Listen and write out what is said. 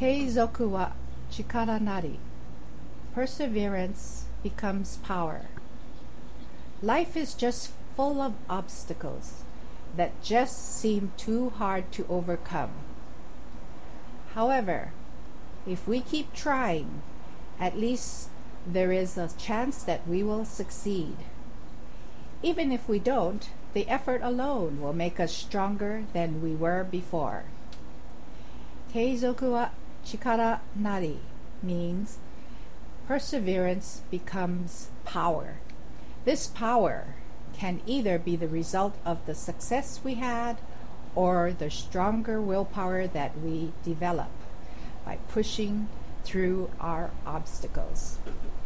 Keizoku wa chikara nari. Perseverance becomes power. Life is just full of obstacles that just seem too hard to overcome. However, if we keep trying, at least there is a chance that we will succeed. Even if we don't, the effort alone will make us stronger than we were before. Keizoku wa chikara nari means perseverance becomes power. This power can either be the result of the success we had or the stronger willpower that we develop by pushing through our obstacles.